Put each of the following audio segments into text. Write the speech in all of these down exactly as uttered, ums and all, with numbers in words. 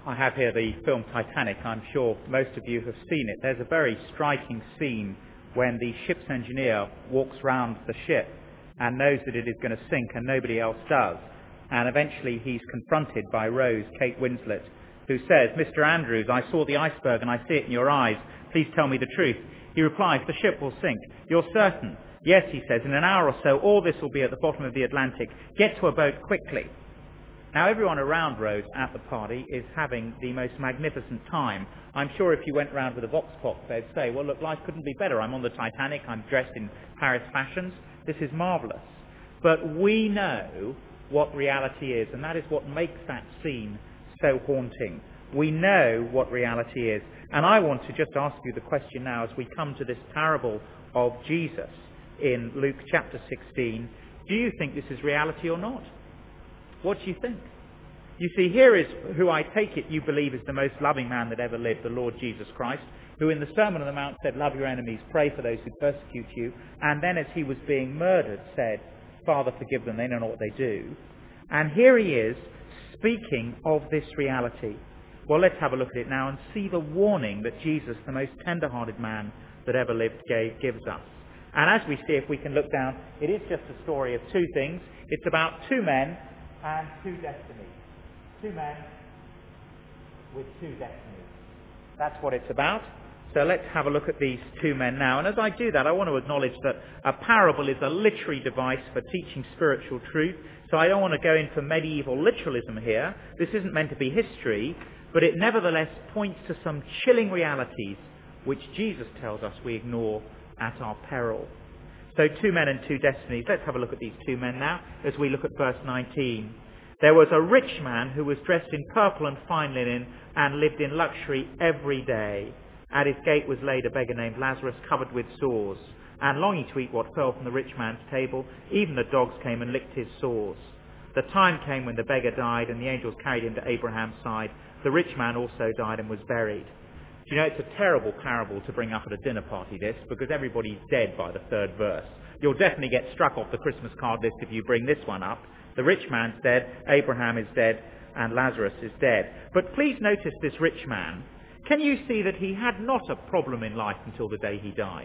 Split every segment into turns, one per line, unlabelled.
I have here the film Titanic. I'm sure most of you have seen it. There's a very striking scene when the ship's engineer walks round the ship and knows that it is going to sink and nobody else does. And eventually he's confronted by Rose, Kate Winslet, who says, "Mister Andrews, I saw the iceberg and I see it in your eyes. Please tell me the truth." He replies, "The ship will sink." "You're certain?" "Yes," he says, "in an hour or so all this will be at the bottom of the Atlantic. Get to a boat quickly." Now everyone around Rose at the party is having the most magnificent time. I'm sure if you went round with a vox pop, they'd say, "Well, look, life couldn't be better. I'm on the Titanic. I'm dressed in Paris fashions. This is marvellous." But we know what reality is, and that is what makes that scene so haunting. We know what reality is. And I want to just ask you the question now as we come to this parable of Jesus in Luke chapter sixteen. Do you think this is reality or not? What do you think? You see, here is who I take it you believe is the most loving man that ever lived, the Lord Jesus Christ, who in the Sermon on the Mount said, "Love your enemies, pray for those who persecute you," and then as he was being murdered said, "Father, forgive them, they don't know what they do." And here he is speaking of this reality. Well, let's have a look at it now and see the warning that Jesus, the most tender-hearted man that ever lived, gave, gives us. And as we see, if we can look down, it is just a story of two things. It's about two men and two destinies. Two men with two destinies. That's what it's about. So let's have a look at these two men now. And as I do that, I want to acknowledge that a parable is a literary device for teaching spiritual truth. So I don't want to go in for medieval literalism here. This isn't meant to be history, but it nevertheless points to some chilling realities which Jesus tells us we ignore at our peril. So two men and two destinies. Let's have a look at these two men now as we look at verse nineteen. "There was a rich man who was dressed in purple and fine linen and lived in luxury every day. At his gate was laid a beggar named Lazarus, covered with sores, and longing to eat what fell from the rich man's table. Even the dogs came and licked his sores. The time came when the beggar died, and the angels carried him to Abraham's side. The rich man also died and was buried." Do you know, it's a terrible parable to bring up at a dinner party, this, because everybody's dead by the third verse. You'll definitely get struck off the Christmas card list if you bring this one up. The rich man's dead, Abraham is dead, and Lazarus is dead. But please notice this rich man. Can you see that he had not a problem in life until the day he died?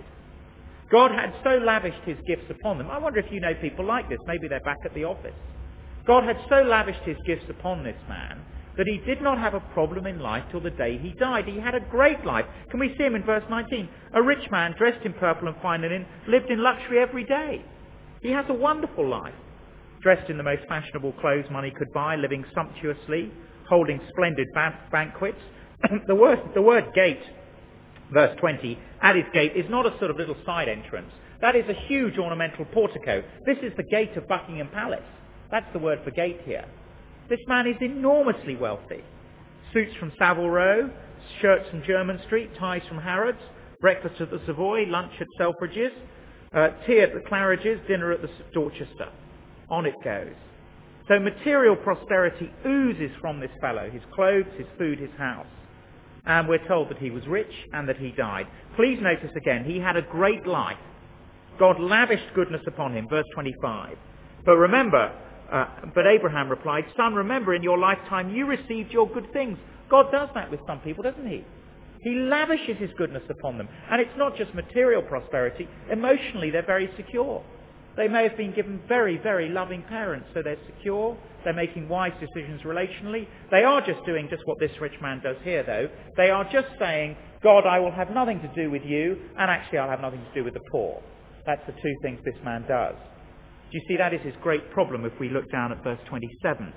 God had so lavished his gifts upon them. I wonder if you know people like this. Maybe they're back at the office. God had so lavished his gifts upon this man that he did not have a problem in life till the day he died. He had a great life. Can we see him in verse nineteen? "A rich man dressed in purple and fine linen lived in luxury every day." He has a wonderful life. Dressed in the most fashionable clothes money could buy, living sumptuously, holding splendid ban- banquets. the, word, the word gate, verse twenty, at his gate is not a sort of little side entrance. That is a huge ornamental portico. This is the gate of Buckingham Palace. That's the word for gate here. This man is enormously wealthy. Suits from Savile Row, shirts from Jermyn Street, ties from Harrods, breakfast at the Savoy, lunch at Selfridge's, uh, tea at the Claridge's, dinner at the Dorchester. On it goes. So material prosperity oozes from this fellow, his clothes, his food, his house. And we're told that he was rich and that he died. Please notice again, he had a great life. God lavished goodness upon him, verse twenty-five. But remember, uh, but Abraham replied, "Son, remember in your lifetime you received your good things." God does that with some people, doesn't he? He lavishes his goodness upon them. And it's not just material prosperity. Emotionally, they're very secure. They may have been given very, very loving parents, so they're secure. They're making wise decisions relationally. They are just doing just what this rich man does here, though. They are just saying, "God, I will have nothing to do with you, and actually I'll have nothing to do with the poor." That's the two things this man does. Do you see, that is his great problem if we look down at verse twenty-seven.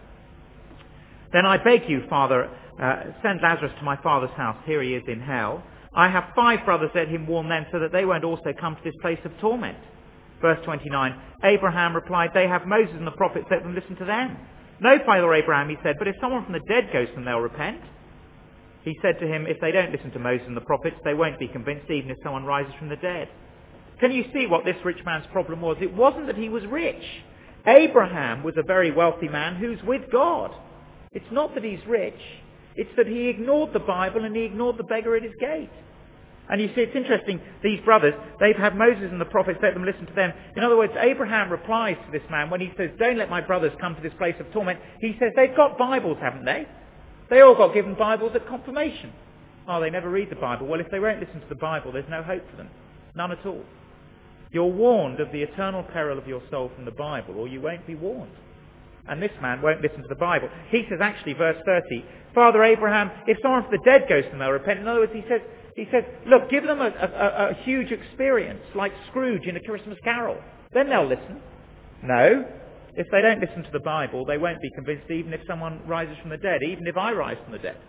"Then I beg you, Father, uh, send Lazarus to my father's house. Here he is in hell. I have five brothers, let him warn them so that they won't also come to this place of torment." Verse twenty-nine, Abraham replied, "They have Moses and the prophets, let them listen to them." "No, Father Abraham," he said, "but if someone from the dead goes to them, they'll repent." He said to him, "If they don't listen to Moses and the prophets, they won't be convinced even if someone rises from the dead." Can you see what this rich man's problem was? It wasn't that he was rich. Abraham was a very wealthy man who's with God. It's not that he's rich. It's that he ignored the Bible and he ignored the beggar at his gate. And you see, it's interesting, these brothers, they've had Moses and the prophets, let them listen to them. In other words, Abraham replies to this man when he says, "Don't let my brothers come to this place of torment." He says, they've got Bibles, haven't they? They all got given Bibles at confirmation. Oh, they never read the Bible. Well, if they won't listen to the Bible, there's no hope for them. None at all. You're warned of the eternal peril of your soul from the Bible, or you won't be warned. And this man won't listen to the Bible. He says, actually, verse thirty, Father Abraham, if someone from the dead goes to them, they'll repent. In other words, he says, he says, look, give them a, a, a huge experience, like Scrooge in A Christmas Carol. Then they'll listen. No. If they don't listen to the Bible, they won't be convinced, even if someone rises from the dead, even if I rise from the dead.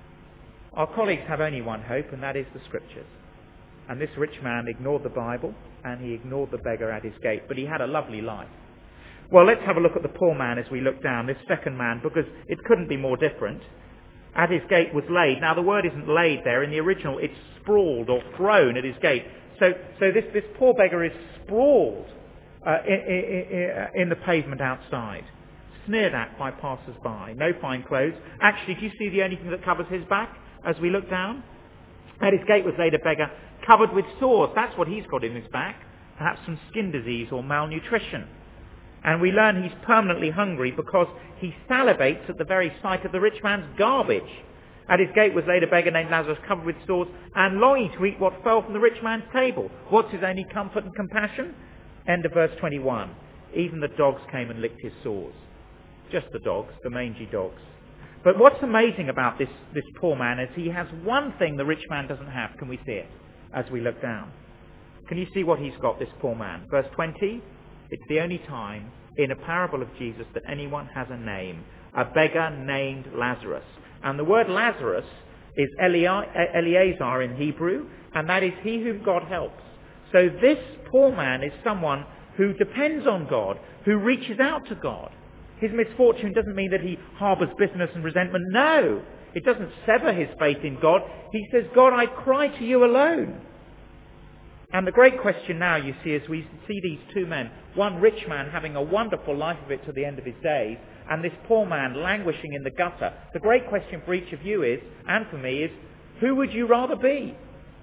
Our colleagues have only one hope, and that is the Scriptures. And this rich man ignored the Bible, and he ignored the beggar at his gate, but he had a lovely life. Well, let's have a look at the poor man as we look down, this second man, because it couldn't be more different. At his gate was laid. Now, the word isn't laid there. In the original, it's sprawled or thrown at his gate. So, so this, this poor beggar is sprawled uh, in, in, in the pavement outside, sneered at by passers-by. No fine clothes. Actually, do you see the only thing that covers his back as we look down? At his gate was laid a beggar covered with sores. That's what he's got in his back. Perhaps some skin disease or malnutrition. And we learn he's permanently hungry because he salivates at the very sight of the rich man's garbage. At his gate was laid a beggar named Lazarus, covered with sores, and longing to eat what fell from the rich man's table. What's his only comfort and compassion? End of verse twenty-one. Even the dogs came and licked his sores. Just the dogs, the mangy dogs. But what's amazing about this, this poor man is he has one thing the rich man doesn't have. Can we see it as we look down? Can you see what he's got, this poor man? Verse twenty. It's the only time in a parable of Jesus that anyone has a name. A beggar named Lazarus. And the word Lazarus is Eleazar in Hebrew, and that is he whom God helps. So this poor man is someone who depends on God, who reaches out to God. His misfortune doesn't mean that he harbours bitterness and resentment. No, it doesn't sever his faith in God. He says, God, I cry to you alone. And the great question now, you see, as we see these two men, one rich man having a wonderful life of it to the end of his days, and this poor man languishing in the gutter, the great question for each of you is, and for me, is, who would you rather be?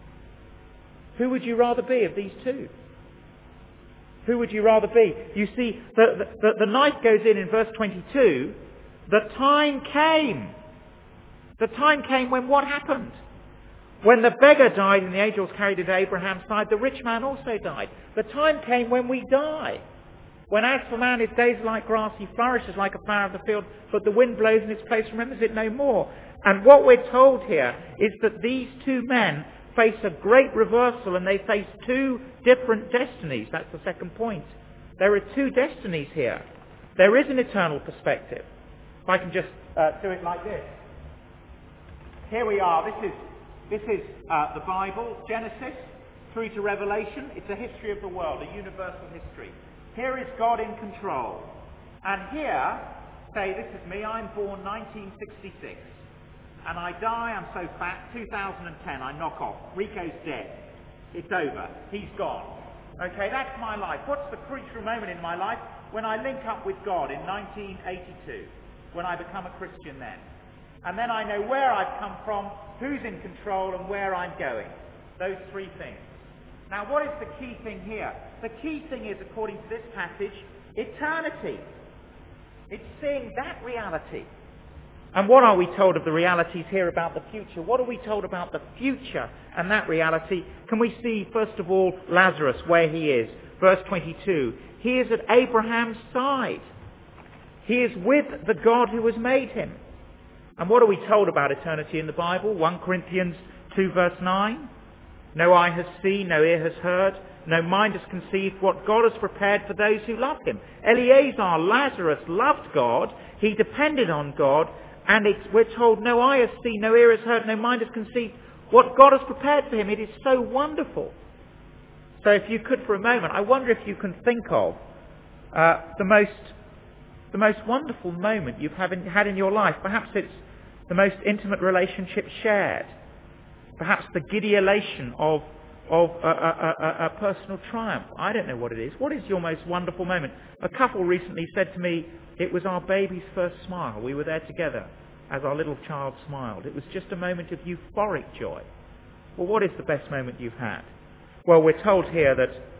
Who would you rather be of these two? Who would you rather be? You see, the, the, the knife goes in in verse twenty-two. The time came. The time came when what happened? When the beggar died and the angels carried him to Abraham's side, the rich man also died. The time came when we die. When as for man, his days are like grass, he flourishes like a flower of the field, but the wind blows in its place, remembers it no more. And what we're told here is that these two men face a great reversal, and they face two different destinies. That's the second point. There are two destinies here. There is an eternal perspective. If I can just uh, do it like this. Here we are. This is This is uh, the Bible, Genesis through to Revelation. It's a history of the world, a universal history. Here is God in control. And here, say, this is me, I'm born nineteen sixty-six. And I die, I'm so fat, two thousand ten, I knock off. Rico's dead. It's over. He's gone. Okay, that's my life. What's the crucial moment in my life? When I link up with God in nineteen eighty-two, when I become a Christian then. And then I know where I've come from, who's in control, and where I'm going. Those three things. Now, what is the key thing here? The key thing is, according to this passage, eternity. It's seeing that reality. And what are we told of the realities here about the future? What are we told about the future and that reality? Can we see, first of all, Lazarus, where he is? Verse twenty-two. He is at Abraham's side. He is with the God who has made him. And what are we told about eternity in the Bible? First Corinthians two verse nine. No eye has seen, no ear has heard, no mind has conceived what God has prepared for those who love him. Eleazar, Lazarus, loved God. He depended on God. And it's, we're told no eye has seen, no ear has heard, no mind has conceived what God has prepared for him. It is so wonderful. So if you could for a moment, I wonder if you can think of uh, the most the most wonderful moment you've had in, had in your life. Perhaps it's the most intimate relationship shared. Perhaps the giddy elation of, of a, a, a, a personal triumph. I don't know what it is. What is your most wonderful moment? A couple recently said to me, it was our baby's first smile. We were there together as our little child smiled. It was just a moment of euphoric joy. Well, what is the best moment you've had? Well, we're told here that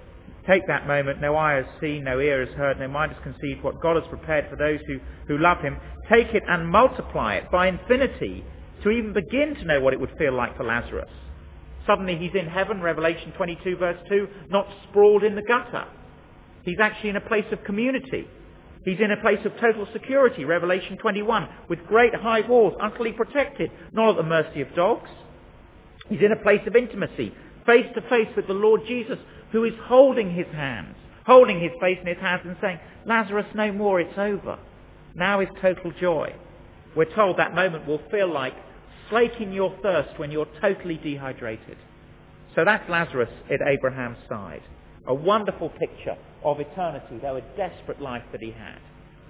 Take that moment, no eye has seen, no ear has heard, no mind has conceived what God has prepared for those who, who love him. Take it and multiply it by infinity to even begin to know what it would feel like for Lazarus. Suddenly he's in heaven, Revelation twenty-two verse two, not sprawled in the gutter. He's actually in a place of community. He's in a place of total security, Revelation twenty-one, with great high walls, utterly protected, not at the mercy of dogs. He's in a place of intimacy, face to face with the Lord Jesus, who is holding his hands, holding his face in his hands and saying, Lazarus, no more, it's over. Now is total joy. We're told that moment will feel like slaking your thirst when you're totally dehydrated. So that's Lazarus at Abraham's side. A wonderful picture of eternity, though a desperate life that he had.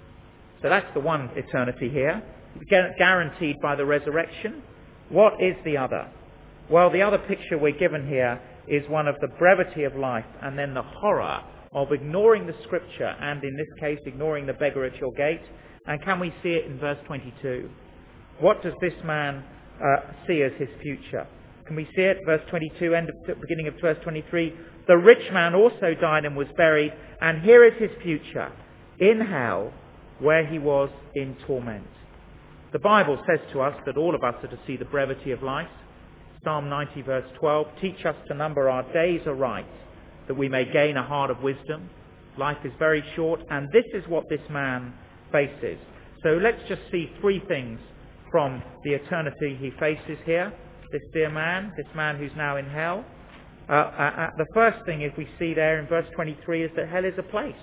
So that's the one eternity here, guaranteed by the resurrection. What is the other? Well, the other picture we're given here is one of the brevity of life and then the horror of ignoring the scripture and, in this case, ignoring the beggar at your gate. And can we see it in verse twenty-two? What does this man uh, see as his future? Can we see it? Verse twenty-two, end of, beginning of verse twenty-three. The rich man also died and was buried, and here is his future, in hell, where he was in torment. The Bible says to us that all of us are to see the brevity of life. Psalm ninety verse twelve, teach us to number our days aright, that we may gain a heart of wisdom. Life is very short, and this is what this man faces. So let's just see three things from the eternity he faces here. This dear man, this man who's now in hell. Uh, uh, uh, the first thing is we see there in verse twenty-three is that hell is a place.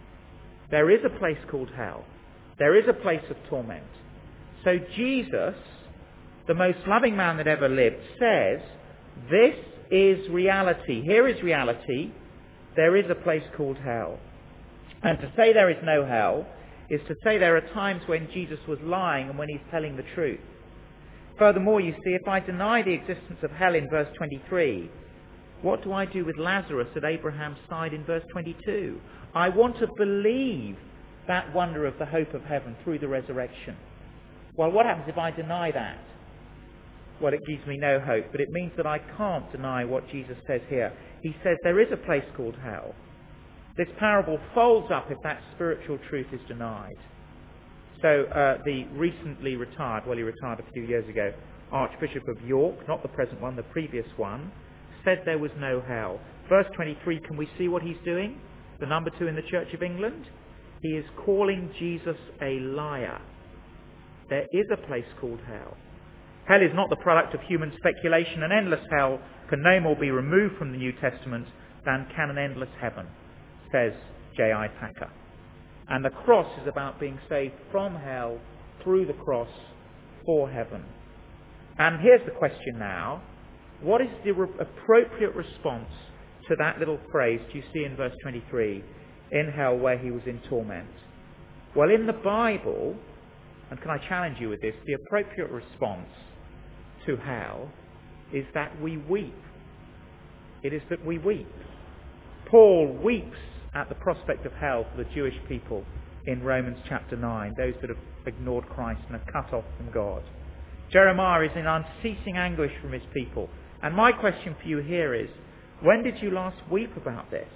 There is a place called hell. There is a place of torment. So Jesus, the most loving man that ever lived, says, this is reality. Here is reality. There is a place called hell. And to say there is no hell is to say there are times when Jesus was lying and when he's telling the truth. Furthermore, you see, if I deny the existence of hell in verse twenty-three, what do I do with Lazarus at Abraham's side in verse twenty-two? I want to believe that wonder of the hope of heaven through the resurrection. Well, what happens if I deny that? Well, it gives me no hope, but it means that I can't deny what Jesus says here. He says there is a place called hell. This parable folds up if that spiritual truth is denied. So uh, the recently retired, well, he retired a few years ago, Archbishop of York, not the present one, the previous one, said there was no hell. Verse twenty-three, can we see what he's doing? The number two in the Church of England? He is calling Jesus a liar. There is a place called hell. Hell is not the product of human speculation. An endless hell can no more be removed from the New Testament than can an endless heaven, says J I Packer. And the cross is about being saved from hell through the cross for heaven. And here's the question now. What is the re- appropriate response to that little phrase you see in verse twenty-three, in hell where he was in torment? Well, in the Bible, and can I challenge you with this, the appropriate response to hell is that we weep. It is that we weep. Paul weeps at the prospect of hell for the Jewish people in Romans chapter nine, those that have ignored Christ and are cut off from God. Jeremiah is in unceasing anguish from his people. And my question for you here is, when did you last weep about this?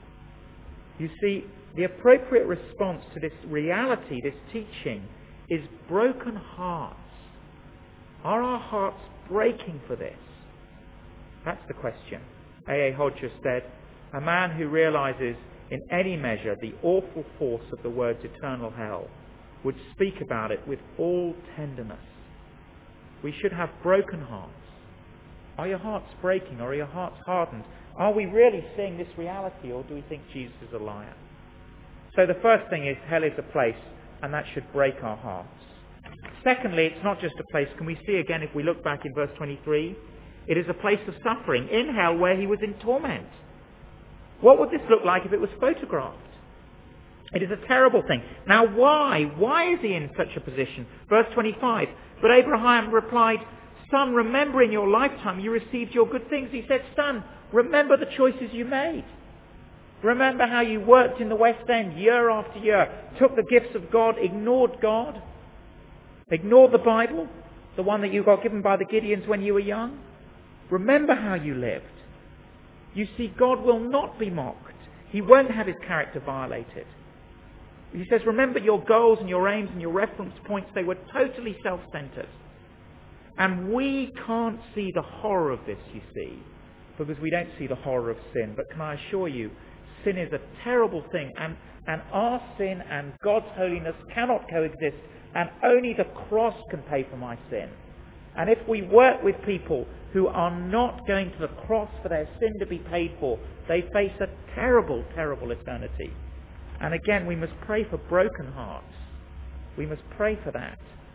You see, the appropriate response to this reality, this teaching, is broken hearts. Are our hearts breaking for this? That's the question. A A Hodges said, a man who realizes in any measure the awful force of the words eternal hell would speak about it with all tenderness. We should have broken hearts. Are your hearts breaking or are your hearts hardened? Are we really seeing this reality, or do we think Jesus is a liar? So the first thing is hell is a place, and that should break our hearts. Secondly, it's not just a place. Can we see again, if we look back in verse twenty-three, it is a place of suffering in hell where he was in torment. What would this look like if it was photographed? It is a terrible thing. Now why? Why is he in such a position? Verse twenty-five, but Abraham replied, son, remember in your lifetime you received your good things. He said, son, remember the choices you made. Remember how you worked in the West End year after year, took the gifts of God, ignored God, ignored the Bible, the one that you got given by the Gideons when you were young. Remember how you lived. You see, God will not be mocked. He won't have his character violated. He says, remember your goals and your aims and your reference points, they were totally self-centered. And we can't see the horror of this, you see, because we don't see the horror of sin. But can I assure you, sin is a terrible thing, and, and our sin and God's holiness cannot coexist, and only the cross can pay for my sin. And if we work with people who are not going to the cross for their sin to be paid for, they face a terrible, terrible eternity. And again, we must pray for broken hearts. We must pray for that.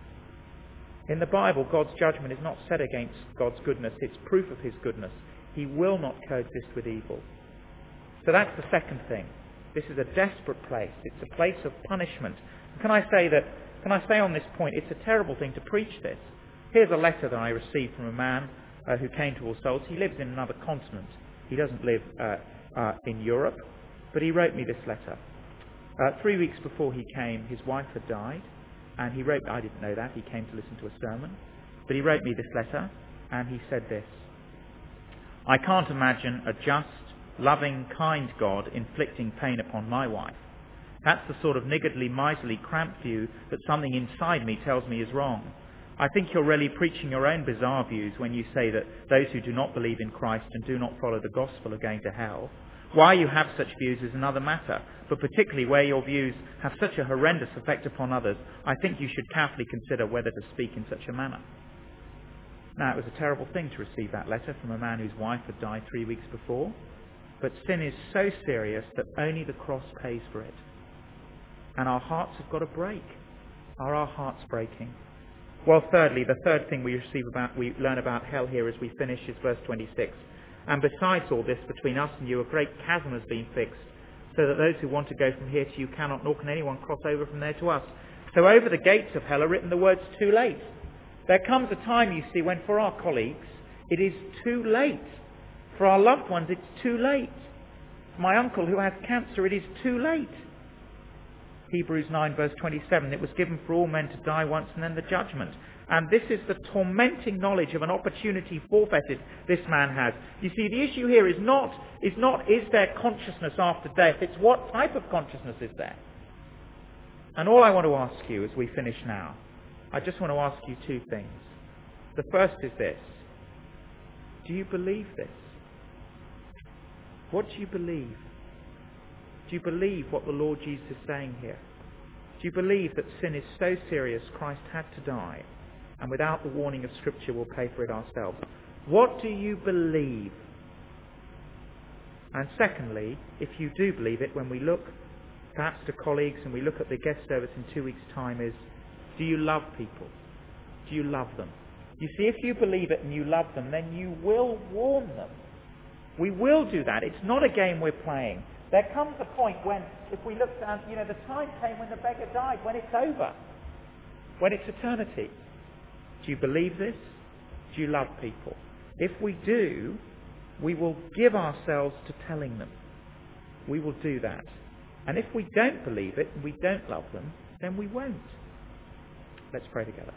In the Bible, God's judgment is not set against God's goodness. It's proof of his goodness. He will not coexist with evil. So that's the second thing. This is a desperate place. It's a place of punishment. Can I say that, can I say on this point, it's a terrible thing to preach this. Here's a letter that I received from a man uh, who came to All Souls. He lives in another continent. He doesn't live uh, uh, in Europe, but he wrote me this letter. Uh, three weeks before he came, his wife had died, and he wrote, I didn't know that, he came to listen to a sermon, but he wrote me this letter, and he said this: I can't imagine a just, loving, kind God inflicting pain upon my wife. That's the sort of niggardly, miserly, cramped view that something inside me tells me is wrong. I think you're really preaching your own bizarre views when you say that those who do not believe in Christ and do not follow the gospel are going to hell. Why you have such views is another matter, but particularly where your views have such a horrendous effect upon others, I think you should carefully consider whether to speak in such a manner. Now, it was a terrible thing to receive that letter from a man whose wife had died three weeks before, but sin is so serious that only the cross pays for it. And our hearts have got to break. Are our hearts breaking? Well, thirdly, the third thing we receive about, we learn about hell here as we finish is verse twenty-six. And besides all this, between us and you a great chasm has been fixed, so that those who want to go from here to you cannot, nor can anyone cross over from there to us. So over the gates of hell are written the words, too late. There comes a time, you see, when for our colleagues, it is too late. For our loved ones, it's too late. For my uncle who has cancer, it is too late. Hebrews nine verse twenty-seven, it was given for all men to die once and then the judgment. And this is the tormenting knowledge of an opportunity forfeited this man has. You see, the issue here is not, is not is there consciousness after death, it's what type of consciousness is there. And all I want to ask you as we finish now, I just want to ask you two things. The first is this: do you believe this? What do you believe? Do you believe what the Lord Jesus is saying here? Do you believe that sin is so serious Christ had to die, and without the warning of Scripture we'll pay for it ourselves? What do you believe? And secondly, if you do believe it, when we look perhaps to colleagues and we look at the guest service in two weeks' time, is, do you love people? Do you love them? You see, if you believe it and you love them, then you will warn them. We will do that. It's not a game we're playing. There comes a point when, if we look down, you know, the time came when the beggar died, when it's over, when it's eternity. Do you believe this? Do you love people? If we do, we will give ourselves to telling them. We will do that. And if we don't believe it and we don't love them, then we won't. Let's pray together.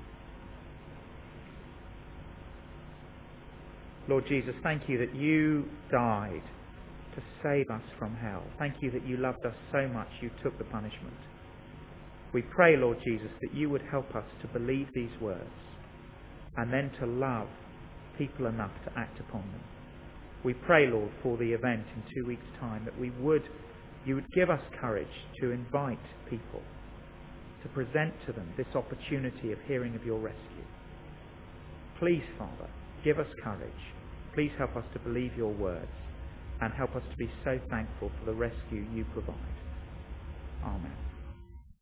Lord Jesus, thank you that you died to save us from hell. Thank you that you loved us so much you took the punishment. We pray, Lord Jesus, that you would help us to believe these words and then to love people enough to act upon them. We pray, Lord, for the event in two weeks' time, that we would, you would give us courage to invite people, to present to them this opportunity of hearing of your rescue. Please, Father, give us courage. Please help us to believe your words and help us to be so thankful for the rescue you provide. Amen.